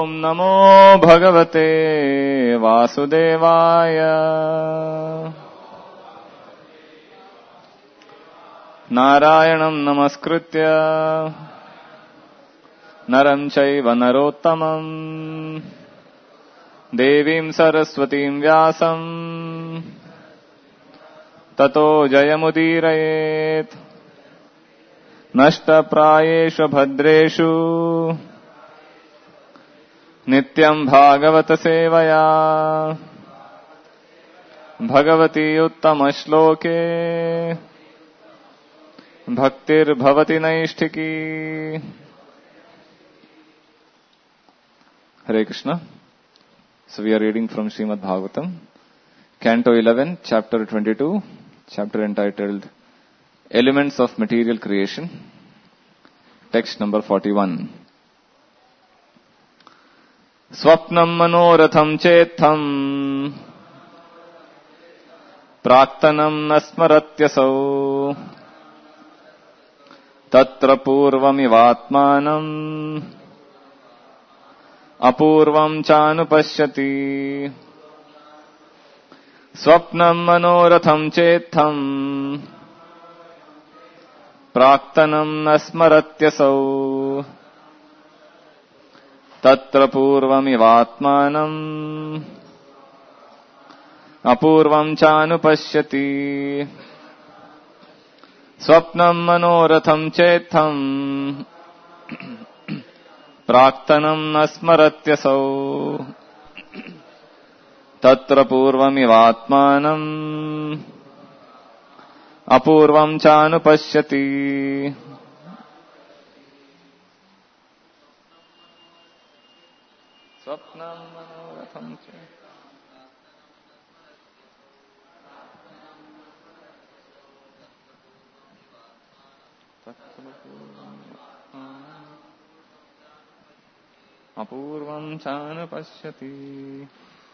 Om Namo Bhagavate Vasudevaya. Narayanam Namaskritya Naram Chaiva Narottamam Devim Saraswatim Vyasam Tato Jayamudirayet Nashta Prayeshu Bhadreshu Nityam Bhagavata Sevaya Bhagavati Uttama Shloke Bhaktir Bhavati Naishtiki. Hare Krishna. So we are reading from Srimad Bhagavatam, Canto 11, Chapter 22, chapter entitled Elements of Material Creation, text number 41. Swapnam manoratham chetham praktanam nasmaratyasau tatra purvamivatmanam apurvam chanupashyati. Swapnam manoratham chetham praktanam nasmaratyasau tatra purvamivatmanam apurvam chanupashyati. Swapnam manoratham chetham praktanam nasmaratyasau tatra purvamivatmanam apurvam chanupashyati. Swapnam manoratham apurvam chanupashyati.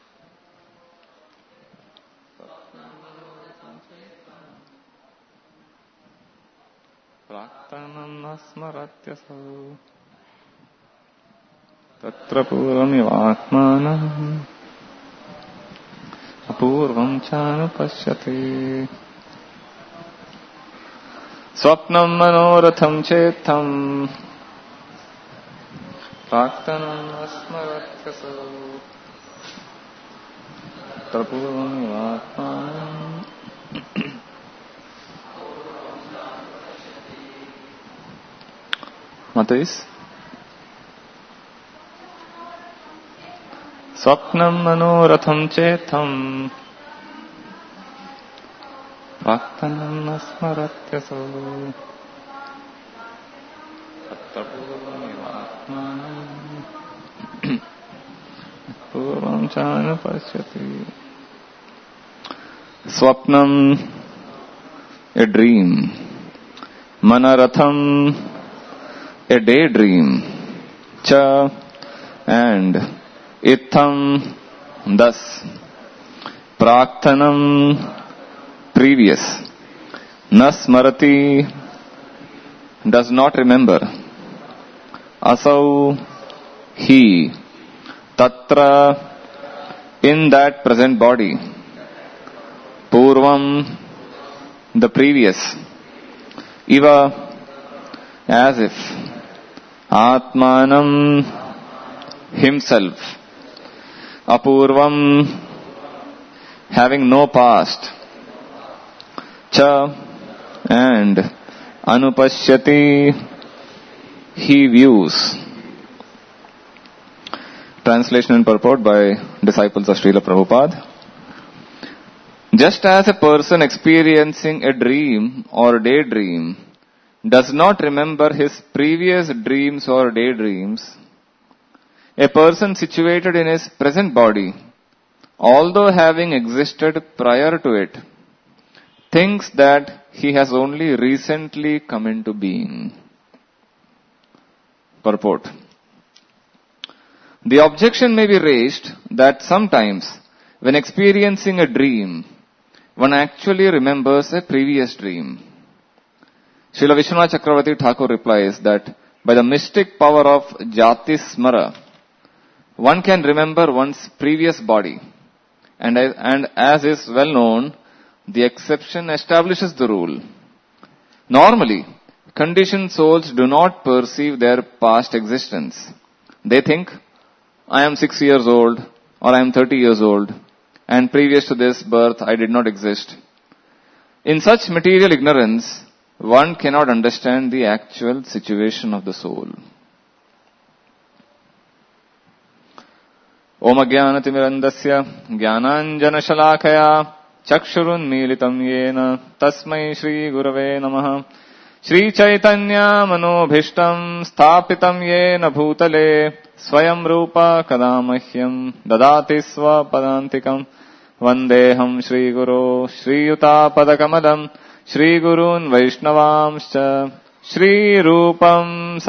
Praktanam nasmaratyasau tatra purvamivatmanam apurvam chanupashyati. Swapnam manoratham chetham praktanam nasmaratyasau tatra purvamivatmanam. Matais? Swapnam manoratham chetham praktanam nasmaratyasau tatra purvamivatmanam purvam chanupashyati. Swapnam, a dream. Manaratham, a daydream. Cha, and itham, thus. Prakthanam, previous. Nasmarati, does not remember. Asau, he. Tatra, in that present body. Purvam, the previous. Iva, as if. Atmanam, himself. Apurvam, having no past. Cha, and anupashyati, he views. Translation and purport by disciples of Srila Prabhupada. Just as a person experiencing a dream or daydream does not remember his previous dreams or daydreams, a person situated in his present body, although having existed prior to it, thinks that he has only recently come into being. Purport. The objection may be raised that sometimes, when experiencing a dream, one actually remembers a previous dream. Srila Vishwanath Chakravarti Thakur replies that by the mystic power of Jati Smara, one can remember one's previous body. And as is well known, the exception establishes the rule. Normally, conditioned souls do not perceive their past existence. They think, I am 6 years old or I am 30 years old and previous to this birth I did not exist. In such material ignorance, one cannot understand the actual situation of the soul. Om Ajnanatimmirandasya Jnananjanashalakaya Chakshurunmilitam Yena Tasmai Shri Gurave Namaha Shri Chaitanya Manobhishtam Sthapitam Yena Bhutale Swayam Rupa Kadamahyam Dadati Swapadantikam Vandeham Shri Guru Shri Yuta Padakamadam Shri Gurun Vaishnavamscha Shri Rupam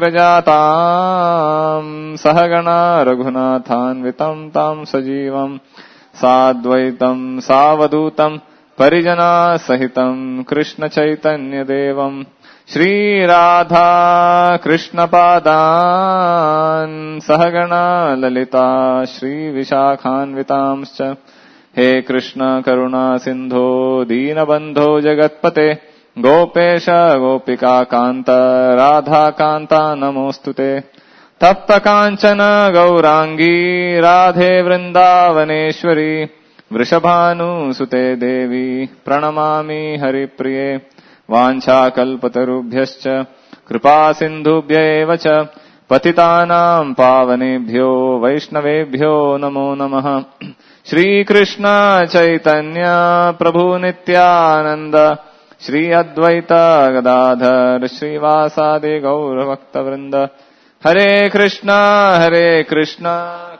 Sagrajatam Sahagana Raghunathanvitam Tam Sajivam Sadvaitam Savadutam Parijana Sahitam Krishna Chaitanya Devam Shri Radha Krishna Padan Sahagana Lalita Shri Vishakhanvitamscha He Krishna Karuna Sindho Deenabandho Jagatpate Gopesha Gopika Kanta Radha Kanta Namostute Tapta Kanchana Gaurangi Radhe Vrindavaneshwari Vrishabhanu Sute Devi Pranamami Haripriye Vancha Kalpatarubhyascha Kripa Sindhubhya evacha Patitanam Pavanebhyo Vaishnavebhyo Namo Namaha Shri Krishna Chaitanya Prabhu Nityananda Shri Advaita Gadadhar Shri Vasadi Gaura Bhakta Vrinda Hare Krishna Krishna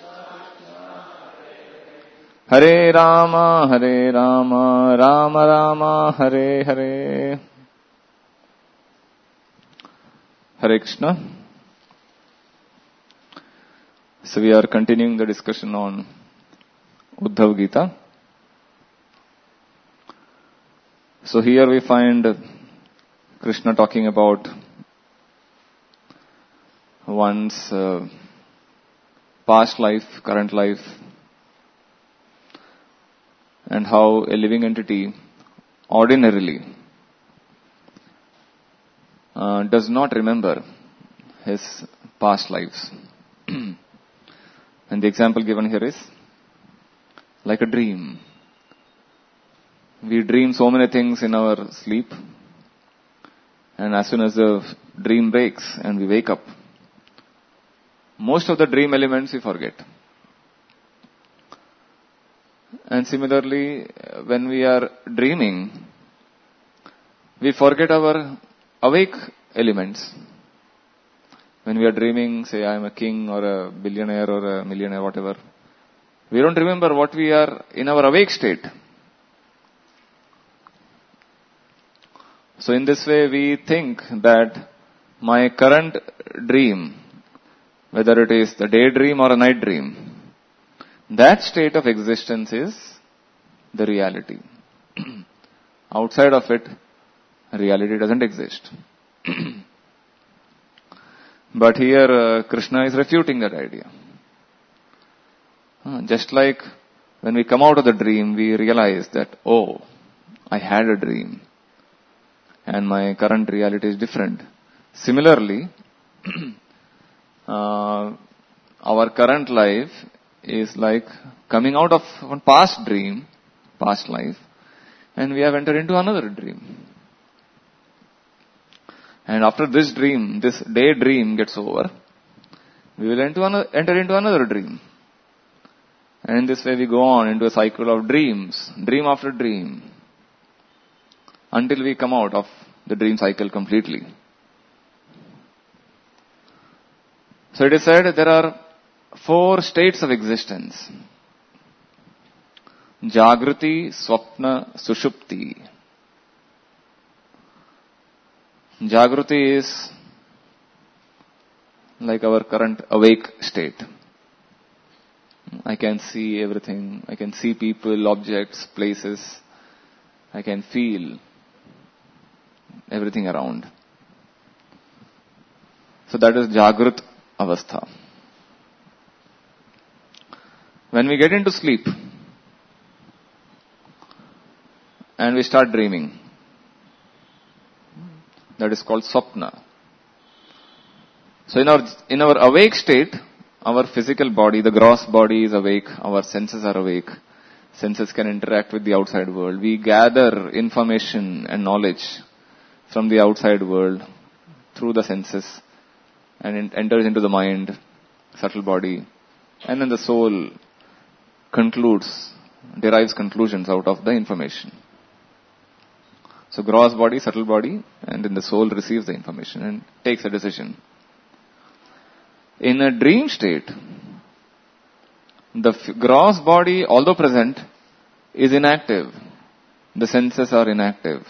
Hare Rama Rama Rama Hare Hare. Hare Krishna. So we are continuing the discussion on Uddhav Gita. So here we find Krishna talking about one's past life, current life, and how a living entity ordinarily does not remember his past lives. And the example given here is like a dream. We dream so many things in our sleep, and as soon as the dream breaks and we wake up, most of the dream elements we forget. And similarly, when we are dreaming, we forget our awake elements. When we are dreaming, say I am a king or a billionaire or a millionaire, whatever, we don't remember what we are in our awake state. So in this way, we think that my current dream, whether it is the daydream or a night dream, that state of existence is the reality. Outside of it, reality doesn't exist. But here Krishna is refuting that idea. Just like when we come out of the dream, we realize that, oh, I had a dream and my current reality is different. Similarly, our current life is like coming out of one past dream, past life, and we have entered into another dream. And after this dream, this daydream gets over, we will enter into another dream. And in this way we go on into a cycle of dreams, dream after dream, until we come out of the dream cycle completely. So it is said there are 4 states of existence. Jagrati, Swapna, Sushupti. Jagrati is like our current awake state. I can see everything. I can see people, objects, places. I can feel everything around. So that is Jagrat Avastha. when we get into sleep and we start dreaming, that is called swapna. So in our awake state, our physical body, the gross body is awake, our senses are awake. Senses can interact with the outside world. We gather information and knowledge from the outside world through the senses, and it enters into the mind, subtle body, and then the soul derives conclusions out of the information. So gross body, subtle body, and then the soul receives the information and takes a decision. In a dream state, the gross body, although present, is inactive. The senses are inactive.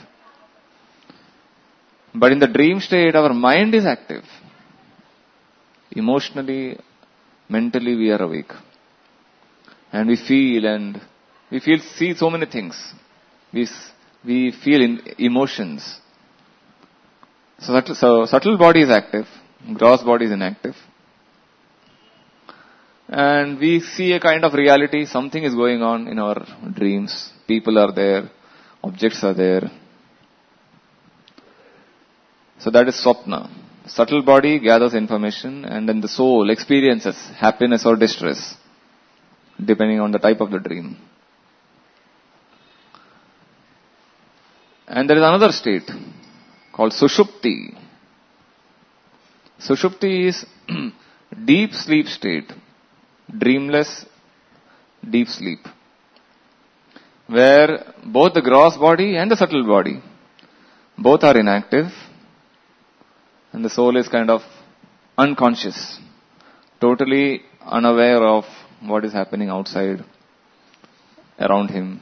But in the dream state, our mind is active. Emotionally, mentally, we are awake. And we see so many things. We feel emotions. So subtle body is active, gross body is inactive. And we see a kind of reality, something is going on in our dreams. People are there, objects are there. So that is swapna. Subtle body gathers information and then the soul experiences happiness or distress, depending on the type of the dream. And there is another state called Sushupti. Sushupti is deep sleep state, dreamless deep sleep, where both the gross body and the subtle body, both are inactive, and the soul is kind of unconscious, totally unaware of what is happening outside around him.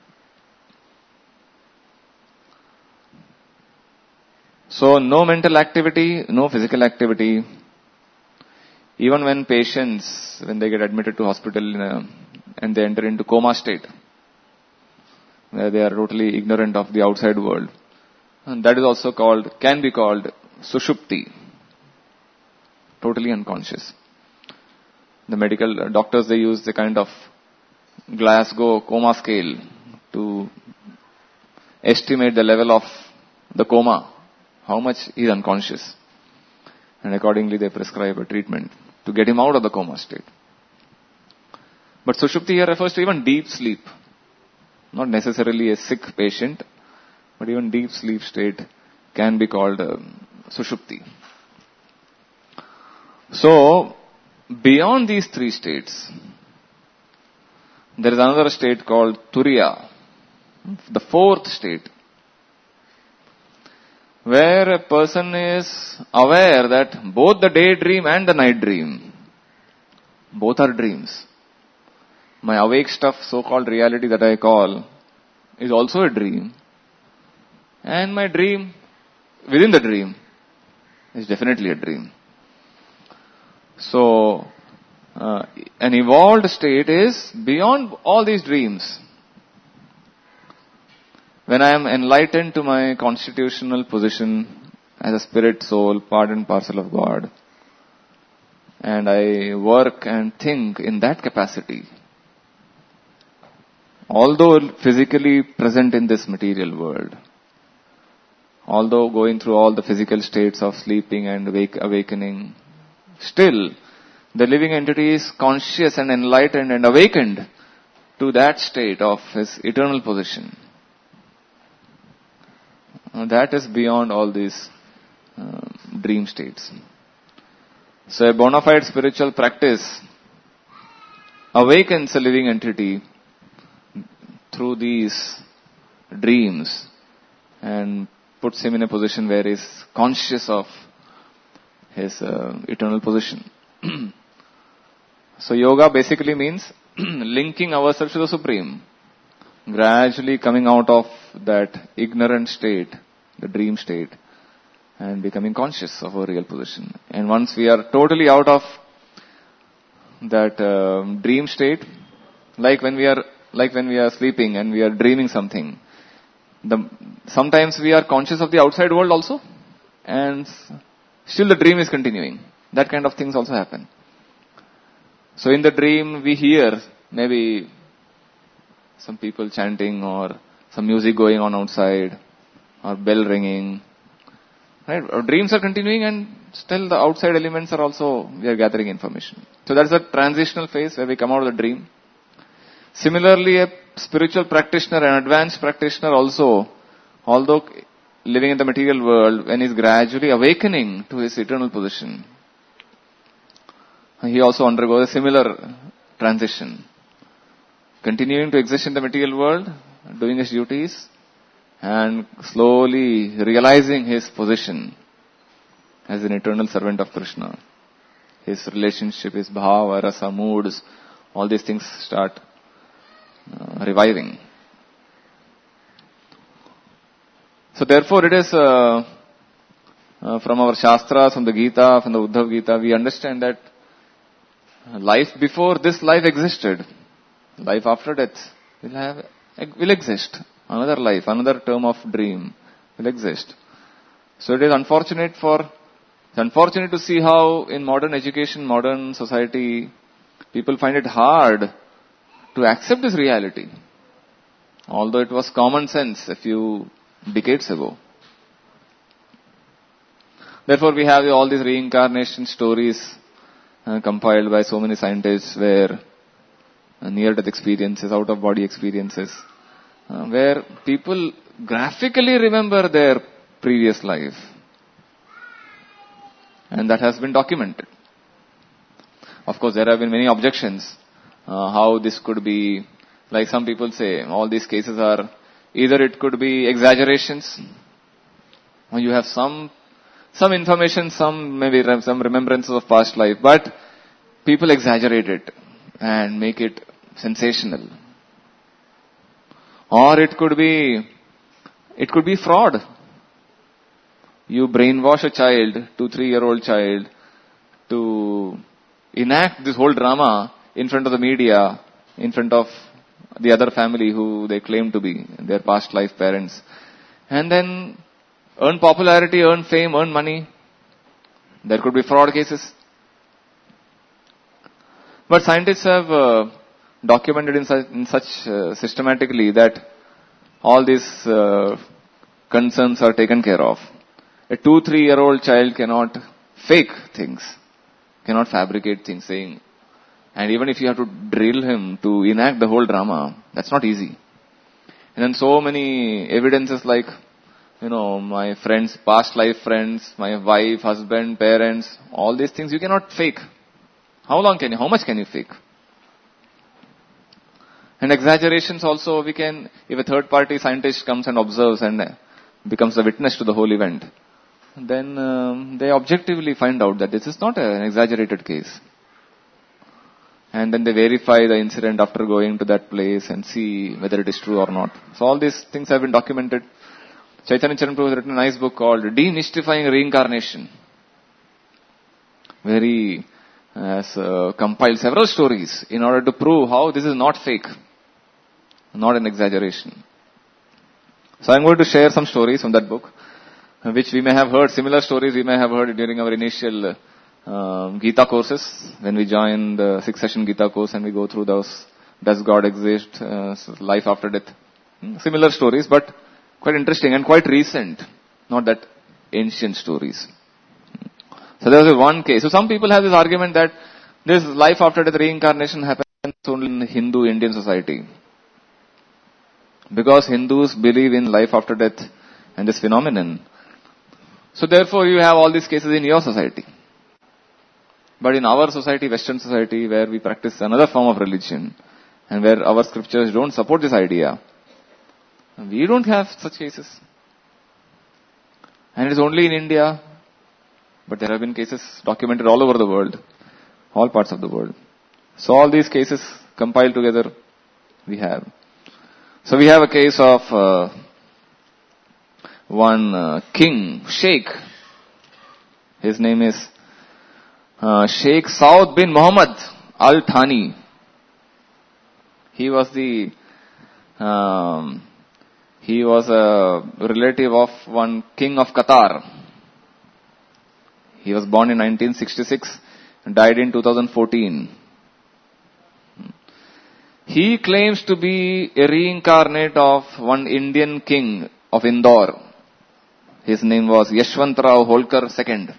So no mental activity, no physical activity. Even when patients, when they get admitted to hospital and they enter into coma state, where they are totally ignorant of the outside world, and that is also can be called Sushupti, totally unconscious. The medical doctors, they use the kind of Glasgow coma scale to estimate the level of the coma, how much he is unconscious. And accordingly they prescribe a treatment to get him out of the coma state. But Sushupti here refers to even deep sleep. Not necessarily a sick patient, but even deep sleep state can be called Sushupti. So, beyond these three states, there is another state called Turiya, the fourth state, where a person is aware that both the daydream and the night dream, both are dreams. My awake stuff, so-called reality that I call, is also a dream. And my dream, within the dream, is definitely a dream. So, an evolved state is beyond all these dreams. When I am enlightened to my constitutional position as a spirit soul, part and parcel of God, and I work and think in that capacity, although physically present in this material world, although going through all the physical states of sleeping and awakening, still the living entity is conscious and enlightened and awakened to that state of his eternal position. That is beyond all these dream states. So a bona fide spiritual practice awakens a living entity through these dreams and puts him in a position where he is conscious of his eternal position. So yoga basically means linking ourselves to the Supreme, gradually coming out of that ignorant state, the dream state, and becoming conscious of our real position. And once we are totally out of that dream state, like when we are sleeping and we are dreaming something, sometimes we are conscious of the outside world also, and still the dream is continuing. That kind of things also happen. So in the dream we hear maybe some people chanting or some music going on outside or bell ringing. Right? Our dreams are continuing and still the outside elements are also, we are gathering information. So that's a transitional phase where we come out of the dream. Similarly, a spiritual practitioner, an advanced practitioner also, although living in the material world, when he is gradually awakening to his eternal position, he also undergoes a similar transition. Continuing to exist in the material world, doing his duties, and slowly realizing his position as an eternal servant of Krishna. His relationship, his bhava, rasa, moods, all these things start reviving. So therefore it is from our Shastras, from the Gita, from the Uddhav Gita, we understand that life before this life existed. Life after death will exist. Another life, another term of dream will exist. So it is unfortunate to see how in modern education, modern society, people find it hard to accept this reality. Although it was common sense a few decades ago. Therefore we have all these reincarnation stories compiled by so many scientists where near-death experiences, out-of-body experiences, where people graphically remember their previous life. And that has been documented. Of course, there have been many objections how this could be. Like some people say, all these cases are, either it could be exaggerations, or you have some information, maybe some remembrances of past life, but people exaggerate it and make it sensational. Or it could be fraud. You brainwash a child, 2-3-year-old child, to enact this whole drama in front of the media, in front of the other family who they claim to be, their past life parents. And then earn popularity, earn fame, earn money. There could be fraud cases. But scientists have documented in such systematically that all these concerns are taken care of. A 2-3-year-old child cannot fake things, cannot fabricate things, saying, and even if you have to drill him to enact the whole drama, that's not easy. And then so many evidences like, my friends, past life friends, my wife, husband, parents, all these things you cannot fake. How much can you fake? And exaggerations also if a third party scientist comes and observes and becomes a witness to the whole event, then they objectively find out that this is not an exaggerated case. And then they verify the incident after going to that place and see whether it is true or not. So all these things have been documented. Chaitanya Charamanprabhu has written a nice book called Demystifying Reincarnation, where he has compiled several stories in order to prove how this is not fake, not an exaggeration. So I'm going to share some stories from that book, which we may have heard, similar stories we may have heard during our initial Gita courses, when we join the 6th session Gita course and we go through those, does God exist, life after death. Similar stories, but quite interesting and quite recent, not that ancient stories. So there was one case. So some people have this argument that this life after death reincarnation happens only in Hindu Indian society. Because Hindus believe in life after death and this phenomenon. So therefore you have all these cases in your society. But in our society, Western society, where we practice another form of religion, and where our scriptures don't support this idea, we don't have such cases. And it is only in India, but there have been cases documented all over the world, all parts of the world. So all these cases compiled together we have. So we have a case of one king, Sheikh. His name is Sheikh Saud bin Muhammad Al Thani. He was a relative of one king of Qatar. He was born in 1966 and died in 2014. He claims to be a reincarnate of one Indian king of Indore. His name was Yashwantrao Holkar II,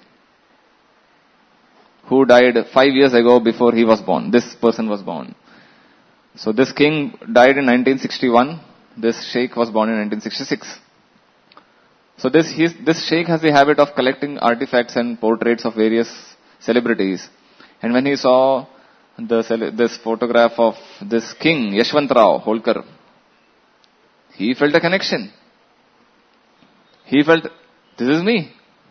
who died 5 years ago before he was born. This person was born. So this king died in 1961. This sheikh was born in 1966. So this sheikh has the habit of collecting artifacts and portraits of various celebrities. And when he saw this photograph of this king, Yashwantrao Holkar, he felt a connection. He felt, this is me.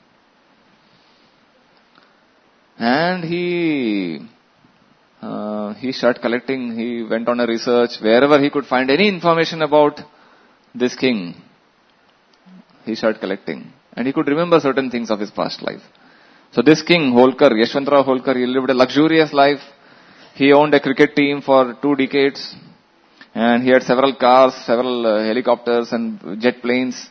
And he started collecting, he went on a research wherever he could find any information about this king. He started collecting. And he could remember certain things of his past life. So this king, Holkar, Yashwantrao Holkar, he lived a luxurious life. He owned a cricket team for 2 decades. And he had several cars, several helicopters and jet planes.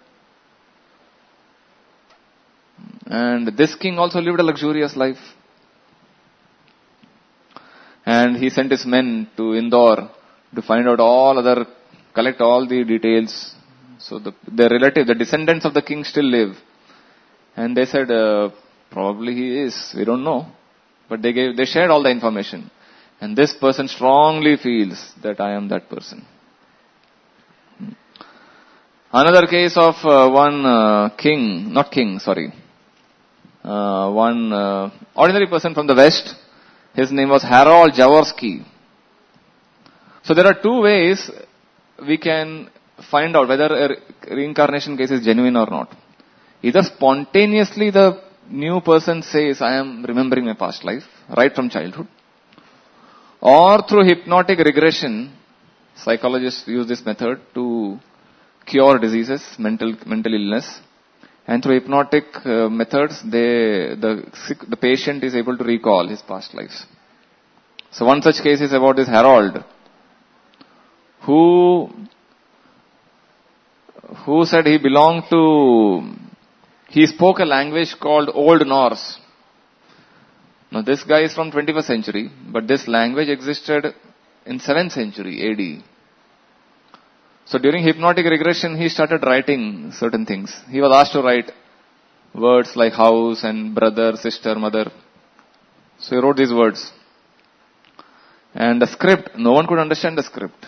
And this king also lived a luxurious life. And he sent his men to Indore to find out collect all the details. So the relative, the descendants of the king still live. And they said, probably he is, we don't know. But they shared all the information. And this person strongly feels that I am that person. Another case of one ordinary person from the West. His name was Harold Jaworski. So there are 2 ways we can find out whether a reincarnation case is genuine or not. Either spontaneously the new person says, I am remembering my past life, right from childhood. Or through hypnotic regression, psychologists use this method to cure diseases, mental illness. And through hypnotic methods, the patient is able to recall his past lives. So one such case is about this Harold, who said he spoke a language called Old Norse. Now this guy is from 21st century, but this language existed in 7th century AD. So during hypnotic regression, he started writing certain things. He was asked to write words like house and brother, sister, mother. So he wrote these words. And the script, no one could understand the script.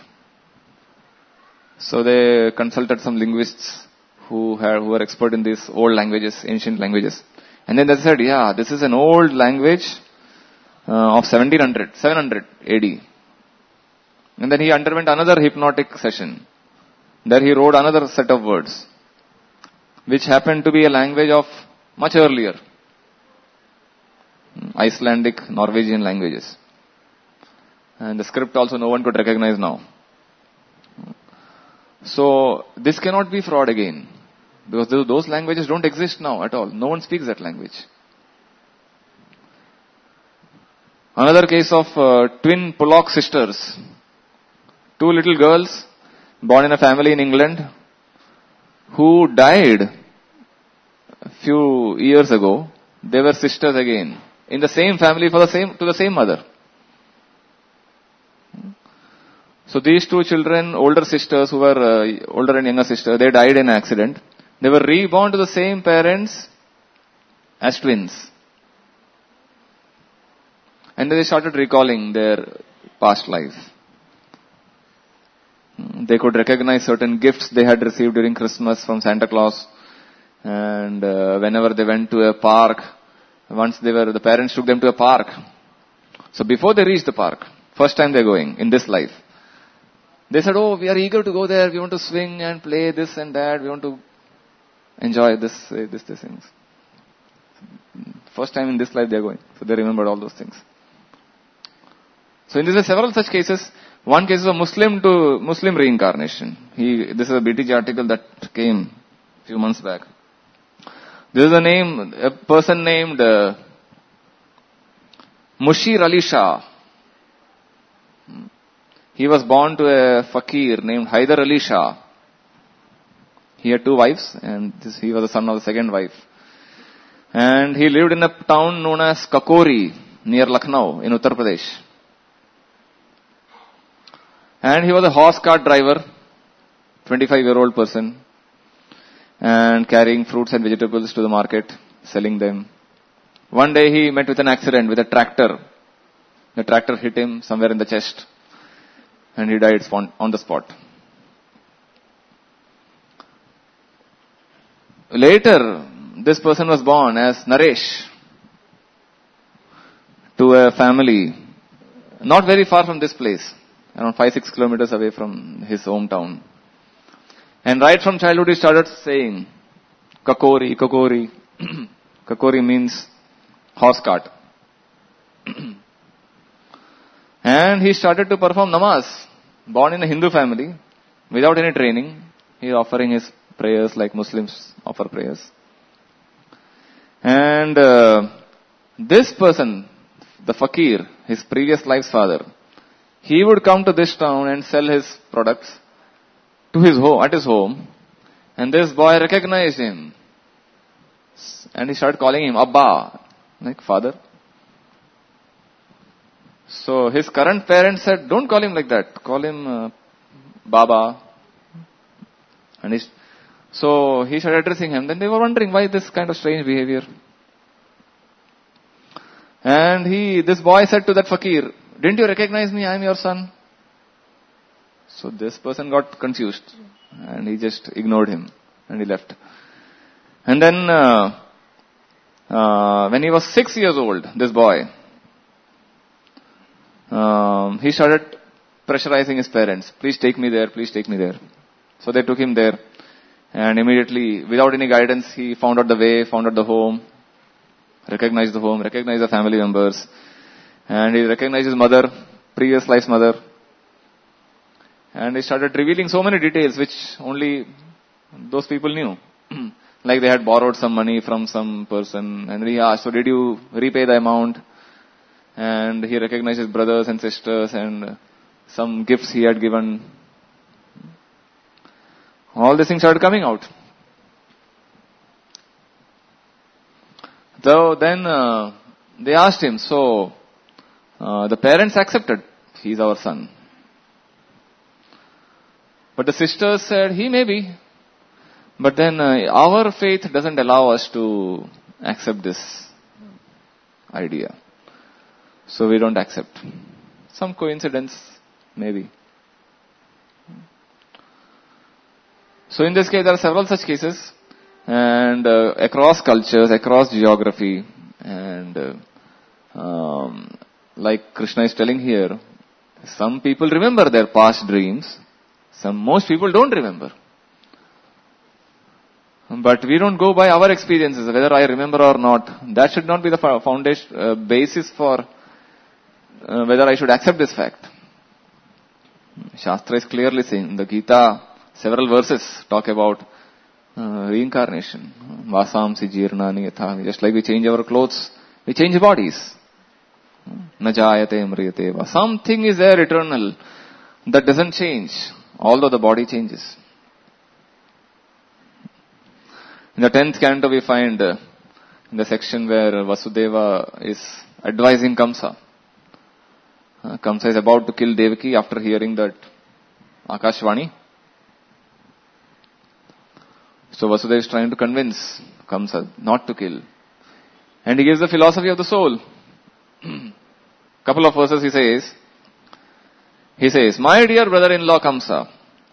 So they consulted some linguists who were expert in these old languages, ancient languages. And then they said, yeah, this is an old language of 700 AD. And then he underwent another hypnotic session. There he wrote another set of words, which happened to be a language of much earlier, Icelandic, Norwegian languages. And the script also no one could recognize now. So this cannot be fraud again, because those languages don't exist now at all. No one speaks that language. Another case of twin Pollock sisters. 2 little girls born in a family in England who died a few years ago. They were sisters again in the same family to the same mother. So these 2 children, older sisters who were older and younger sister, they died in an accident. They were reborn to the same parents as twins. And they started recalling their past life. They could recognize certain gifts they had received during Christmas from Santa Claus. And whenever they went to a park, the parents took them to a park. So before they reached the park, first time they're going in this life, they said, oh, we are eager to go there. We want to swing and play this and that. We want to enjoy these things. First time in this life they're going. So they remembered all those things. So in this several such cases. One case is a Muslim to Muslim reincarnation. This is a BTG article that came a few months back. This is a person named Mushir Ali Shah. He was born to a fakir named Hyder Ali Shah. He had 2 wives, and he was the son of the second wife. And he lived in a town known as Kakori, near Lucknow, in Uttar Pradesh. And he was a horse cart driver, 25-year-old person, and carrying fruits and vegetables to the market, selling them. One day he met with an accident with a tractor. The tractor hit him somewhere in the chest, and he died on the spot. Later, this person was born as Naresh to a family not very far from this place, around 5-6 kilometers away from his hometown. And right from childhood he started saying, Kakori, Kakori. Kakori means horse cart. And he started to perform namaz. Born in a Hindu family, without any training, he is offering his prayers like Muslims offer prayers. And this person, the fakir, his previous life's father, he would come to this town and sell his products to his home, at his home, and this boy recognized him. And he started calling him Abba, like father. So his current parents said, don't call him like that, call him Baba. And so he started addressing him. Then they were wondering why this kind of strange behavior. And this boy said to that fakir, didn't you recognize me? I am your son. So this person got confused and he just ignored him and he left. And then when he was 6 years old, this boy, he started pressurizing his parents. Please take me there, please take me there. So they took him there. And immediately, without any guidance, he found out the way, found out the home, recognized the family members. And he recognized his mother, previous life's mother. And he started revealing so many details which only those people knew. Like they had borrowed some money from some person. And he asked, so did you repay the amount? And he recognized his brothers and sisters and some gifts he had given. All these things started coming out. So then they asked him, so the parents accepted, he's our son. But the sisters said, he may be. But then our faith doesn't allow us to accept this idea. So we don't accept. Some coincidence, maybe. So in this case, there are several such cases, and across cultures, across geography, and like Krishna is telling here, some people remember their past dreams, most people don't remember. But we don't go by our experiences, whether I remember or not. That should not be the foundation, basis for whether I should accept this fact. Shastra is clearly saying, the Gita, several verses talk about reincarnation. Vasamsi jirnani yatha. Just like we change our clothes, we change bodies. Najayate mriyate va. Something is there eternal that doesn't change, although the body changes. In the 10th canto we find in the section where Vasudeva is advising Kamsa. Kamsa is about to kill Devaki after hearing that Akashvani. So Vasudeva is trying to convince Kamsa not to kill. And he gives the philosophy of the soul. Couple of verses he says, my dear brother-in-law Kamsa,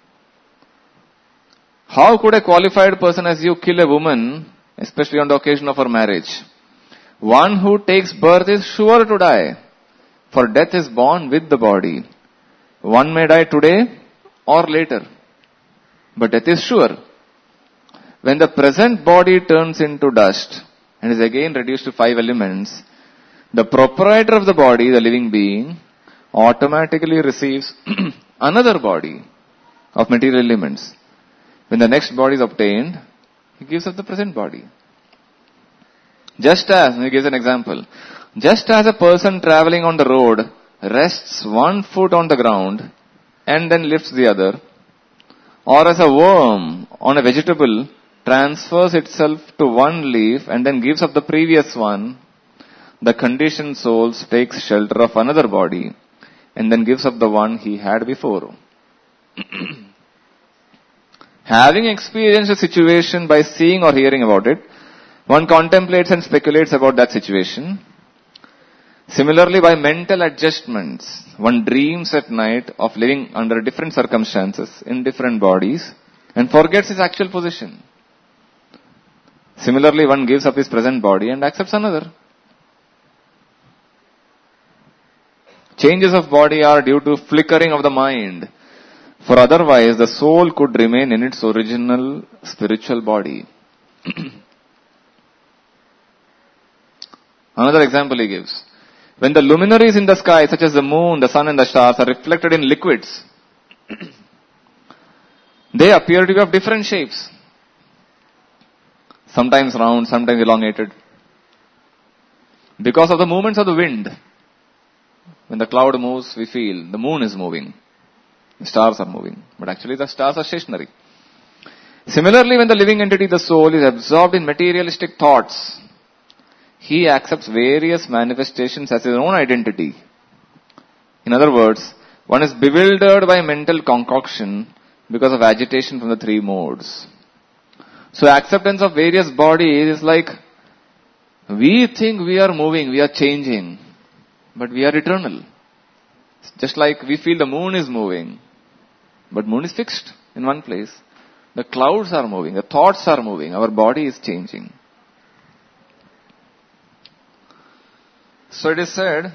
how could a qualified person as you kill a woman, especially on the occasion of her marriage? One who takes birth is sure to die, for death is born with the body. One may die today or later, but death is sure. When the present body turns into dust and is again reduced to 5 elements, the proprietor of the body, the living being, automatically receives another body of material elements. When the next body is obtained, he gives up the present body. Just as, he gives an example, just as a person traveling on the road rests one foot on the ground and then lifts the other, or as a worm on a vegetable transfers itself to one leaf and then gives up the previous one, the conditioned soul takes shelter of another body, and then gives up the one he had before. Having experienced a situation by seeing or hearing about it, one contemplates and speculates about that situation. Similarly, by mental adjustments, one dreams at night of living under different circumstances in different bodies and forgets his actual position. Similarly, one gives up his present body and accepts another. Changes of body are due to flickering of the mind, for otherwise the soul could remain in its original spiritual body. Another example he gives. When the luminaries in the sky, such as the moon, the sun and the stars, are reflected in liquids, they appear to be of different shapes. Sometimes round, sometimes elongated. Because of the movements of the wind. When the cloud moves, we feel the moon is moving. The stars are moving. But actually the stars are stationary. Similarly, when the living entity, the soul, is absorbed in materialistic thoughts, he accepts various manifestations as his own identity. In other words, one is bewildered by mental concoction because of agitation from the three modes. So acceptance of various bodies is like, we think we are moving, we are changing, but we are eternal. Just like we feel the moon is moving, but moon is fixed in one place. The clouds are moving, the thoughts are moving, our body is changing. So it is said,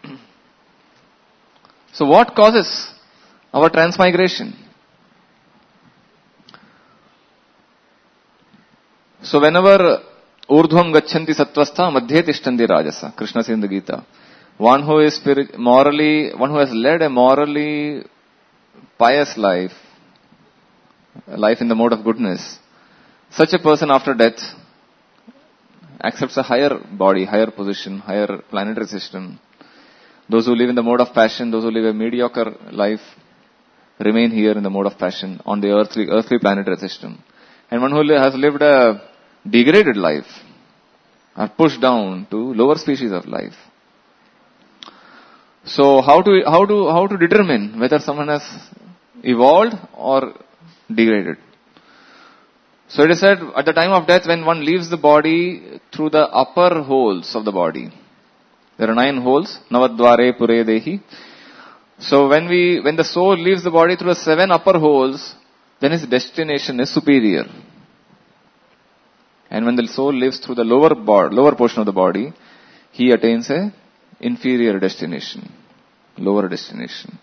so what causes our transmigration? So whenever urdhvam gachanti sattvastha madhye tishtanti rajasa, Krishna says in the Gita, one who is one who has led a morally pious life, a life in the mode of goodness, such a person after death accepts a higher body, higher position, higher planetary system. Those who live in the mode of passion, those who live a mediocre life, remain here in the mode of passion on the earthly planetary system. And one who has lived a degraded life are pushed down to lower species of life. So how to determine whether someone has evolved or degraded? So it is said at the time of death, when one leaves the body through the upper holes of the body, there are 9 holes, Navadvare Pure Dehi. So when the soul leaves the body through the 7 upper holes, then his destination is superior. And when the soul lives through the lower portion of the body, he attains a inferior destination, lower destination.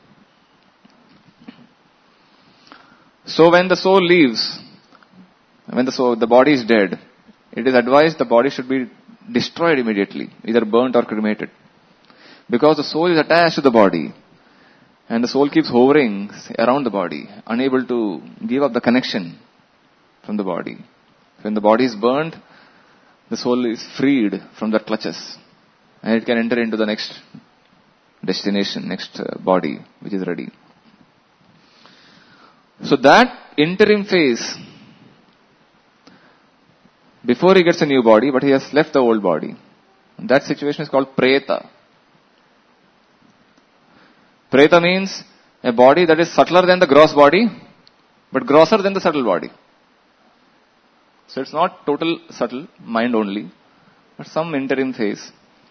So when the soul leaves, when the body is dead, it is advised the body should be destroyed immediately, either burnt or cremated. Because the soul is attached to the body, and the soul keeps hovering around the body, unable to give up the connection from the body. When the body is burned, the soul is freed from the clutches, and it can enter into the next destination, next body, which is ready. So that interim phase, before he gets a new body, but he has left the old body, that situation is called preta. Preta means a body that is subtler than the gross body, but grosser than the subtle body. So it's not total subtle, mind only, but some interim phase.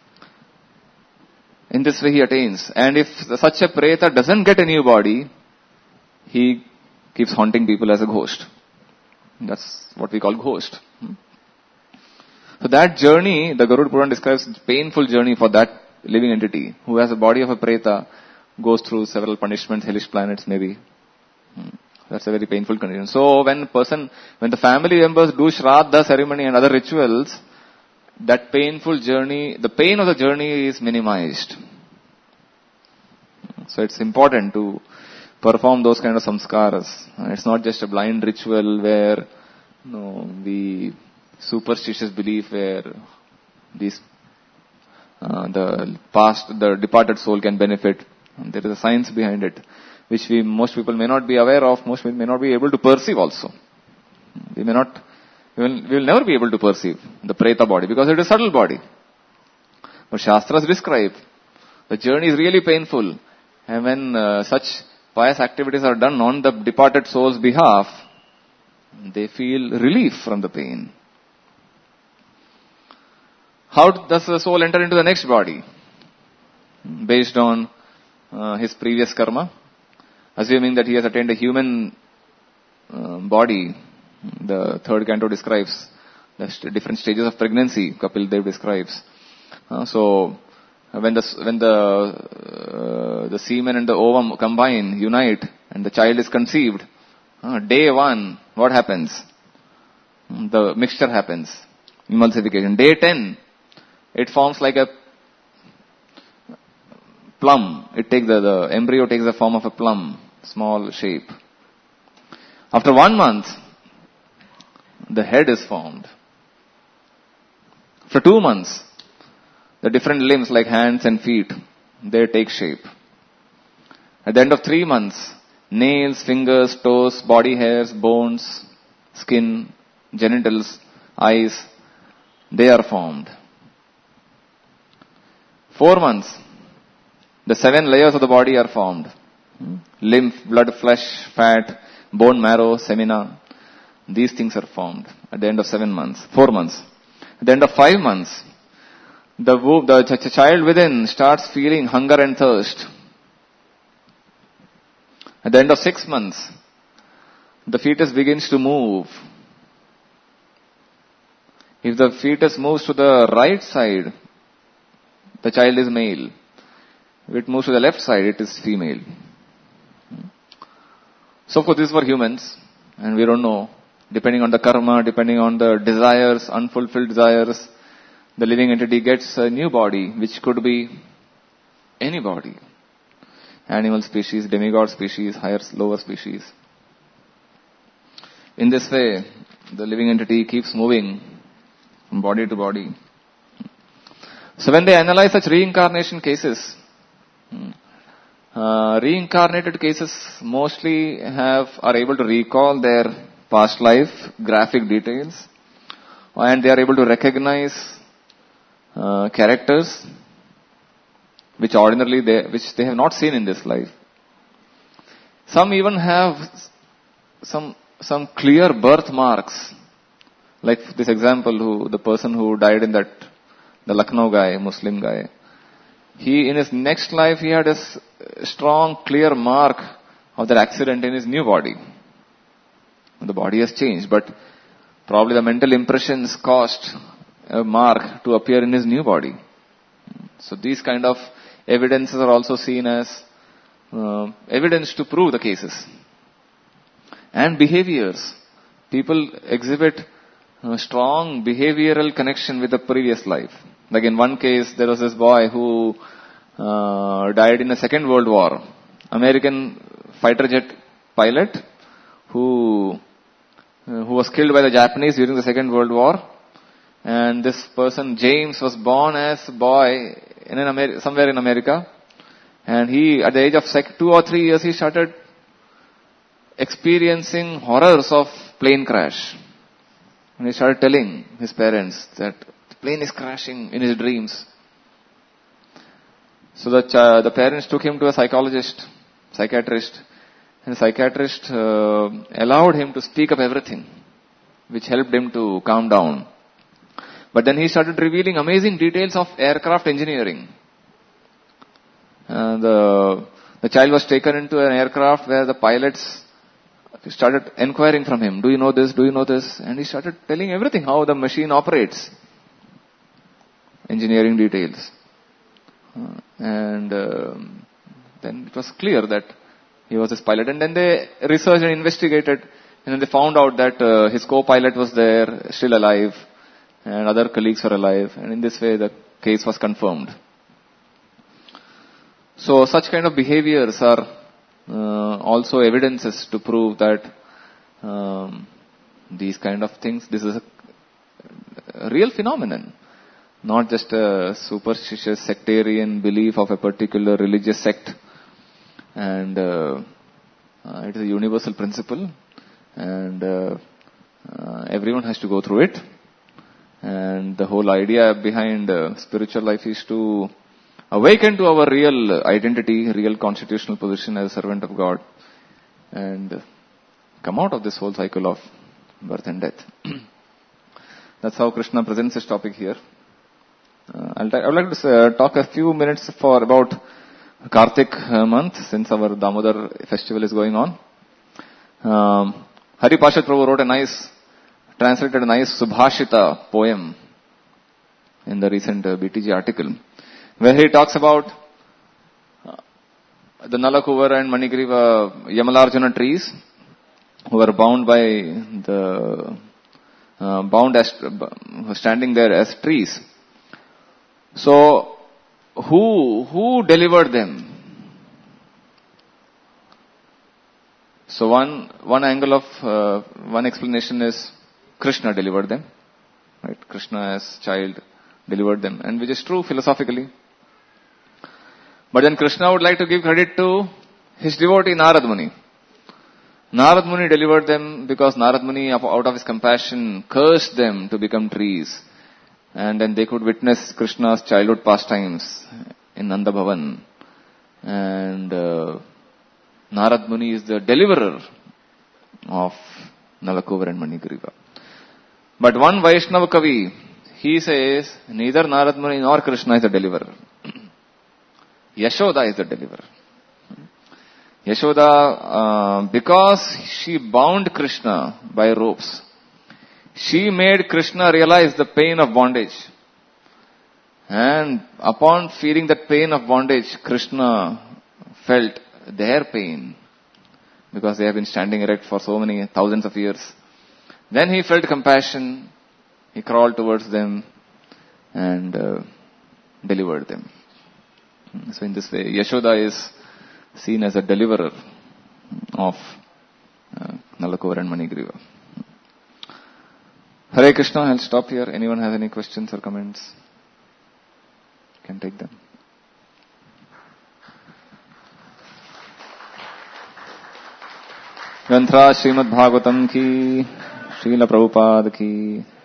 In this way he attains. And if such a preta doesn't get a new body, he keeps haunting people as a ghost. That's what we call ghost. So that journey, the Garuda Puran describes painful journey for that living entity who has a body of a preta, goes through several punishments, hellish planets maybe. That's a very painful condition. So when the family members do Shraddha ceremony and other rituals, that painful journey, the pain of the journey is minimized. So it's important to perform those kind of samskaras. It's not just a blind ritual where the superstitious belief where the departed soul can benefit. And there is a science behind it, which most people may not be aware of, most people may not be able to perceive also. We will never be able to perceive the preta body because it is a subtle body. But Shastras describe the journey is really painful, And when such pious activities are done on the departed soul's behalf, they feel relief from the pain. How does the soul enter into the next body? Based on his previous karma. Assuming that he has attained a human body, the third canto describes the different stages of pregnancy. Kapil Dev describes. So when the semen and the ovum combine, unite, and the child is conceived, day 1, what happens? The mixture happens, emulsification. Day 10, it forms like a plum. It takes the embryo takes the form of a plum, small shape. After 1 month, the head is formed. For 2 months, the different limbs like hands and feet, they take shape. At the end of 3 months, nails, fingers, toes, body hairs, bones, skin, genitals, eyes, they are formed. 4 months, the 7 layers of the body are formed. Lymph, blood, flesh, fat, bone marrow, semina. These things are formed at the end of 4 months. At the end of 5 months, the child within starts feeling hunger and thirst. At the end of 6 months, the fetus begins to move. If the fetus moves to the right side, the child is male. If it moves to the left side, it is female. So for these were humans, and we don't know, depending on the karma, depending on the desires, unfulfilled desires, the living entity gets a new body, which could be any body. Animal species, demigod species, higher, lower species. In this way, the living entity keeps moving from body to body. So when they analyze such reincarnation cases, reincarnated cases mostly are able to recall their past life, graphic details, and they are able to recognize characters which they have not seen in this life. Some even have some clear birthmarks, like this example, the person who died in the Lucknow guy, Muslim guy. In his next life, he had a strong, clear mark of that accident in his new body. The body has changed, but probably the mental impressions caused a mark to appear in his new body. So these kind of evidences are also seen as evidence to prove the cases. And behaviors. People exhibit a strong behavioral connection with the previous life. Like in one case, there was this boy who died in the Second World War. American fighter jet pilot who was killed by the Japanese during the Second World War. And this person, James, was born as a boy somewhere in America. And he, at the age of 2 or 3 years, he started experiencing horrors of plane crash. And he started telling his parents that the plane is crashing in his dreams. So the parents took him to a psychiatrist, and the psychiatrist allowed him to speak of everything, which helped him to calm down. But then he started revealing amazing details of aircraft engineering. The child was taken into an aircraft where the pilots started inquiring from him, do you know this, do you know this? And he started telling everything, how the machine operates. Engineering details. And then it was clear that he was this pilot. And then they researched and investigated, and then they found out that his co-pilot was there, still alive, and other colleagues were alive. And in this way the case was confirmed. So such kind of behaviors are also evidences to prove that these kind of things, this is a real phenomenon. Not just a superstitious sectarian belief of a particular religious sect. And it is a universal principle. And everyone has to go through it. And the whole idea behind spiritual life is to awaken to our real identity, real constitutional position as a servant of God, and come out of this whole cycle of birth and death. That's how Krishna presents this topic here. I would like to talk a few minutes about Kartik month, since our Damodar festival is going on. Hari Parshad Prabhu translated a nice Subhashita poem in the recent BTG article, where he talks about the Nalakuvar and Manigriva Yamalarjuna trees who are bound by the standing there as trees. So, who delivered them? So one angle of one explanation is Krishna delivered them, right? Krishna as child delivered them, and which is true philosophically. But then Krishna would like to give credit to his devotee Narad Muni. Narad Muni delivered them because Narad Muni, out of his compassion, cursed them to become trees. And then they could witness Krishna's childhood pastimes in Nanda Bhavan. And Narad Muni is the deliverer of Nalakuvar and Manigriva. But one Vaishnava Kavi, he says, neither Narad Muni nor Krishna is the deliverer. Yashoda is the deliverer. Yashoda, because she bound Krishna by ropes, she made Krishna realize the pain of bondage. And upon feeling that pain of bondage, Krishna felt their pain, because they have been standing erect for so many thousands of years. Then he felt compassion, he crawled towards them and delivered them. So in this way, Yashoda is seen as a deliverer of Nalakuvar and Manigriva. Hare Krishna, I'll stop here. Anyone has any questions or comments? Can take them. ग्रंथराज Shrimad Bhagavatam की, श्रील प्रभुपाद की